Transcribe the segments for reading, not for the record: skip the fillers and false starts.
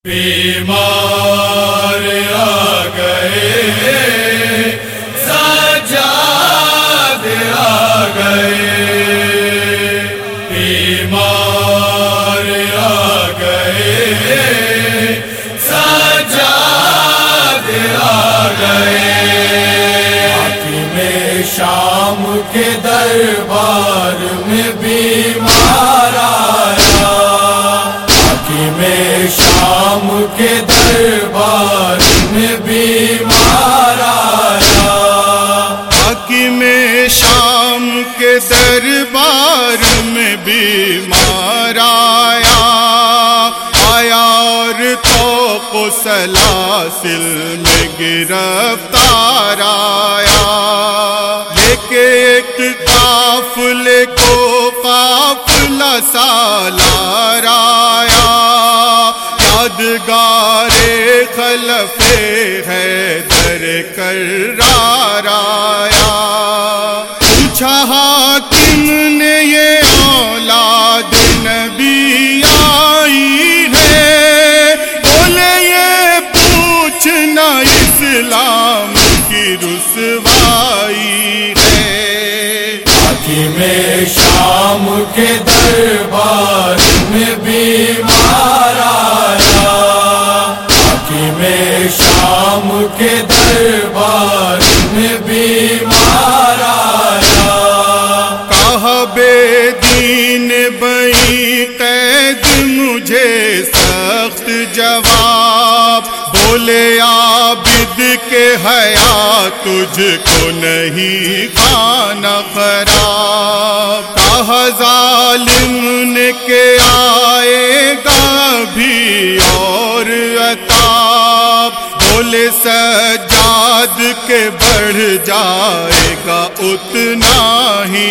بیمار آ گئے سجاد آ گئے، بیمار آ گئے سجاد آ گئے، حاکم شام کے دربار میں بیمار آیا، حاکم شام کے دربار میں بیمار آیا، حاکم شام کے دربار میں بیمار آیا، اور طوق و سلاسل میں گرفتار آیا، لے کے ایک قافلے کو قافلہ سالار آیا، یادگار خلف حیدر کرار آیا، پوچھا حاکم نے یہ اولاد نبی آئی ہے، بولے یہ پوچھنا اسلام کی رسوائی ہے، حاکم شام کے دربار میں بیمار آیا، حاکم شام کے دربار میں بیمار آیا، کہا بے دین بئی قید مجھے سخت جواب، بولے عابد کے حیا تجھ کو نہیں کھانا خراب، کہا ظالم نے کہ آئے گا بھی اور عطاب، بولے سجاد کے بڑھ جائے گا اتنا ہی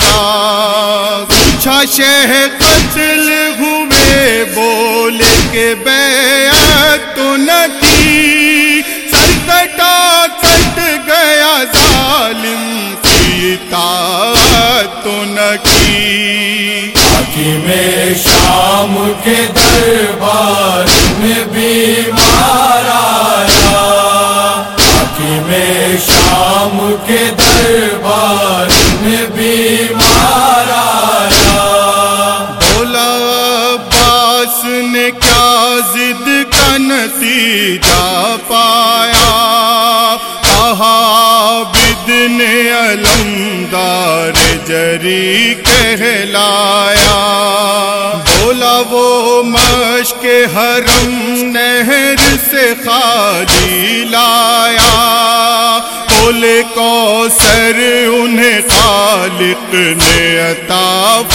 عذاب، پوچھا شہ قتل ہوئے، بولے کہ بیعت تو نہ کی، سر کٹا کٹ گیا ظالم کی اطاعت تو نہ کی، حاکم شام کے دربار میں بیمار آیا، حاکم شام کے دربار میں بیمار آیا، بولا عباس نے کیا ضد کا نتیجہ پایا، کہا عابد نے علمدار جری کہلایا، بولا وہ مشق حرم نہر سے خالی لایا، بولے کوثر انہیں خالق نے عطا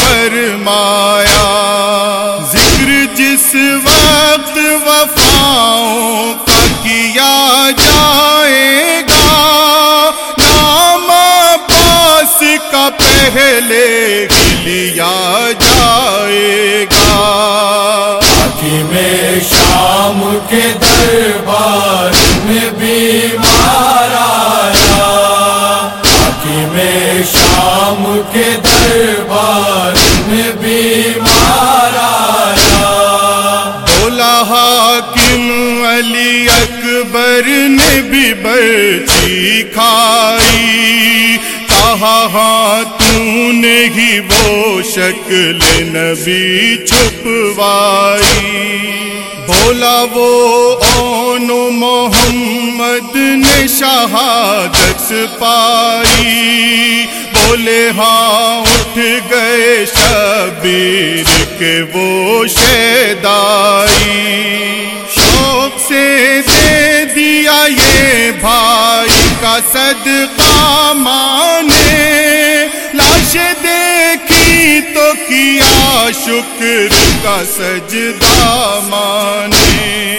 فرمایا، ذکر جس وقت وفاؤں کا کیا جائے گا، نام عباس کا پہلے ہی لیا جائے گا، حاکم شام کے دربار میں بیمار آیا، حاکم شام کے دربار میں بیمار آیا، بولا حاکم علی اکبر نے بھی برچی کھائی، کہا ہاں تو نے ہی وہ شکل نبی چھپوائی، بولا وہ اون محمد نے شہادت پائی، بولے ہاں اٹھ گئے شبیر کے وہ شیدائی، شوق سے دے دیا یہ بھائی کا صدقہ مانے، لاش دیکھی تو کیا شکر کا سجدہ مانے،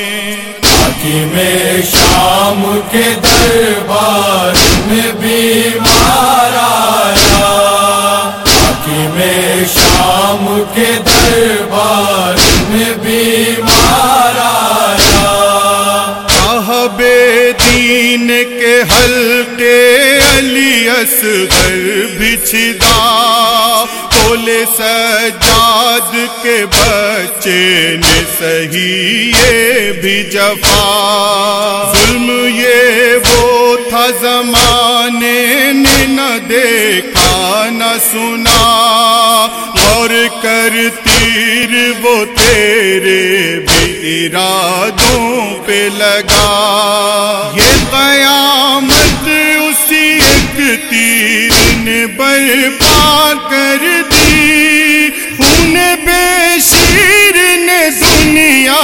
حاکم شام کے دربار میں بیمار آیا، حاکم شام کے دربار میں بیمار آیا، صاحب دین کے حلقے علی اصغر بچھدا، بولے سجاد کے بچے نے سہی یہ بھی جفا، ظلم یہ وہ تھا زمانے نے نہ دیکھا نہ سنا، غور کر تیر وہ تیرے بھی ارادوں پہ لگا، یہ قیامت اسی ایک تیر نے برپا کر دی، خون بے شیر نے دنیا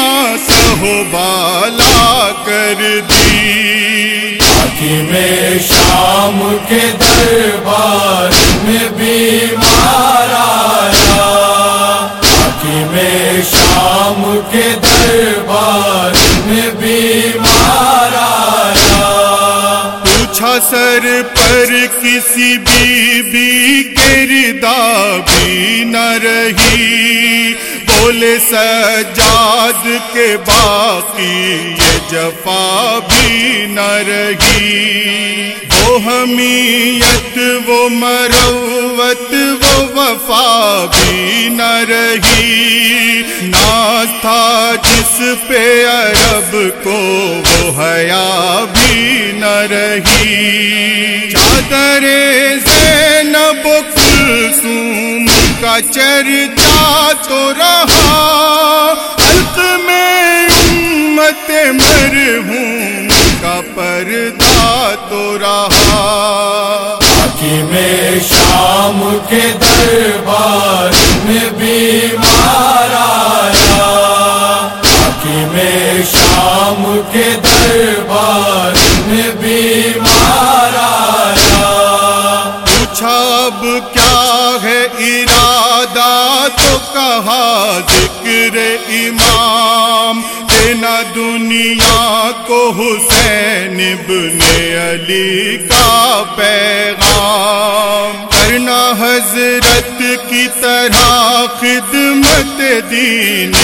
سہوبالا کر دی۔ حاکم شام کے دربار میں بیمار آیا، حاکم شام کے دربار میں بیمار آیا، پوچھا سر پر کسی بی کے ردا بھی نہ رہی، بولے سجاد کے باقی یہ جفا بھی نہ رہی، وہ حمیت وہ مروت وہ وفا بھی نہ رہی، ناز تھا جس پہ عرب کو وہ حیا بھی نہ رہی، چادر زینب و کلثوم کا چرچا تو رہا، حلق میں امت مرحوم کا پردہ تو رہا۔ حاکم شام کے دربار میں بیمار آیا، حاکم شام کے دربار میں بیمار آیا، پوچھا اب کیا ہے ارادہ تو کہا ذکر امام، دینا دنیا کو حسین ابن علی کا پیغام، کرنا حضرت کی طرح خدمت دین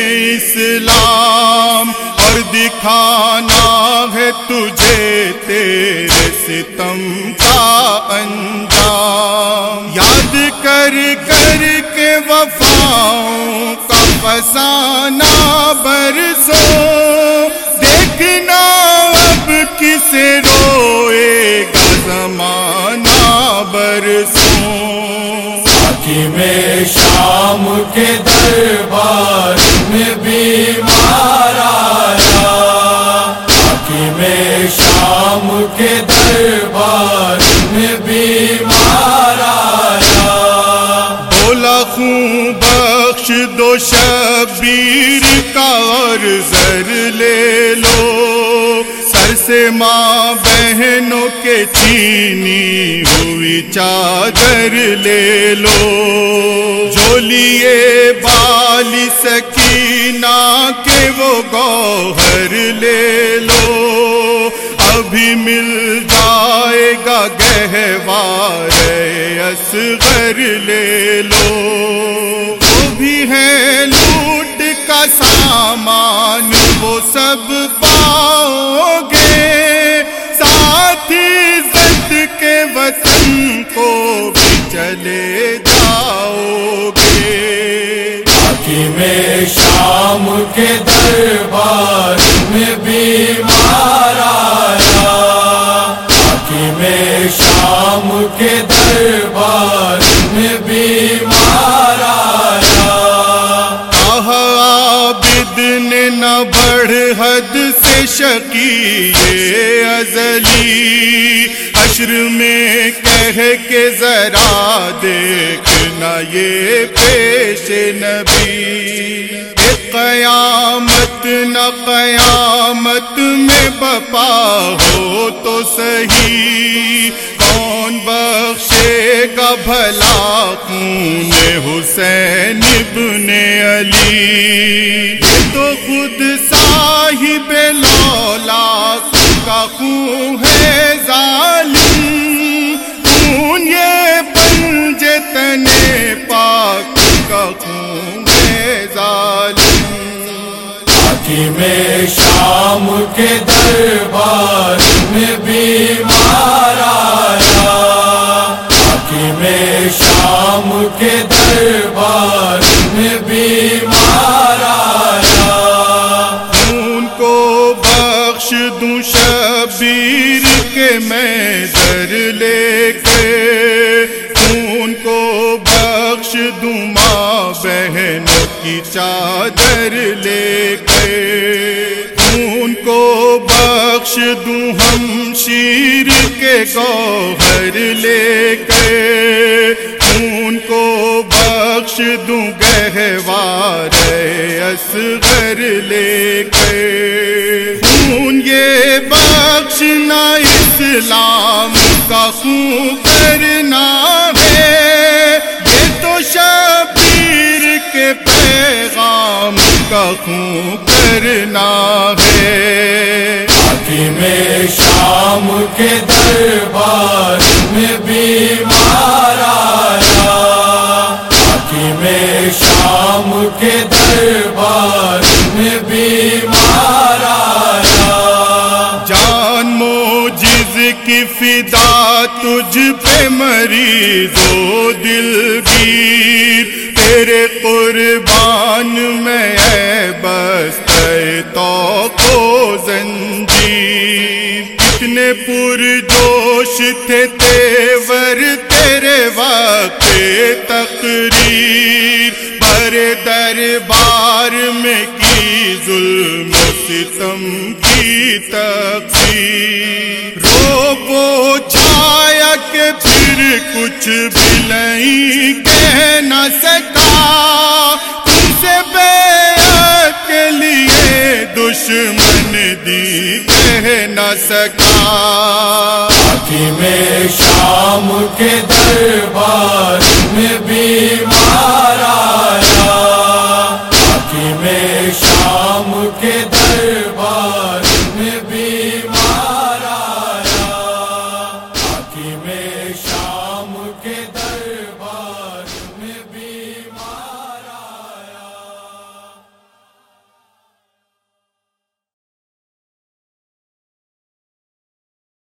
اسلام، اور دکھانا ہے تجھے تیرے ستم کا انجام، یاد کر کر کے وفاؤں کا فسانہ برسوں، دیکھنا اب کسے روئے گا زمانہ برسوں۔ حاکم شام کے دربار میں بیمار آیا، حاکم شام کے دربار میں بیمار آیا، بولا خون بخش دو شبیر کا اور زر لے لو، سر سے ماں بہنوں کے چھینی ہوئی چادر لے لو، جو لیے بالی سکینہ کے وہ گوہر لے لو، ابھی مل جائے گا گہوار اصغر لے لو، وہ بھی ہے لوٹ کا سامان وہ سب پاؤ گے، ساتھ عزت کے وطن کو بھی چلے جاؤ گے۔ حاکم شام کے دربار میں بیمار آیا، حاکم شام کے دربار میں بیمار آیا، عابد نے نہ بڑھ حد سے شقی یہ ازلی، حشر میں کہہ کے ذرا دیکھنا یہ پیش نبی، قیامت نہ قیامت میں بپا ہو تو سہی، کون بخشے گا بھلا خون حسین ابن علی، یہ تو خود صاحب لولاک کا خون ہے ظالم، خون یہ پنجے تنے پاک کا خون ہے ظالم۔ حاکم شام کے دربار میں بیمار آیا، حاکم شام کے دربار دربار میں بیمار آیا، ان کو بخش دوں شبیر کے میں در لے کے، ان کو بخش دوں ماں بہنوں کی چادر لے کے، ان کو بخش دوں ہم شیر کے گوہر لے کے، ان کو بخش دوں گہوار اصغر لے کے، خون یہ بخشنا اسلام کا خون کرنا ہے، یہ تو شبیر کے پیغام کا خون کرنا ہے۔ حاکم شام کے دربار میں بیمار آیا، حاکم شام کے دربار میں بیمار آیا، جان موجز کی فدا تجھ پہ مریض و دلگیر، تیرے قربان میں اے بستے توق و زنجیر، کتنے پرجوش تھے تیور تیرے وقت تقریر، بڑے دربار میں کی ظلم و ستم کی تقسیر، رو پوچھایا کہ پھر کچھ بھی نہیں کہہ نہ سکا، تم سے بیعت کے لیے دشمن دی کہہ نہ سکا، حاکم شام کے دربار میں بیمار آیا، حاکم شام کے دربار میں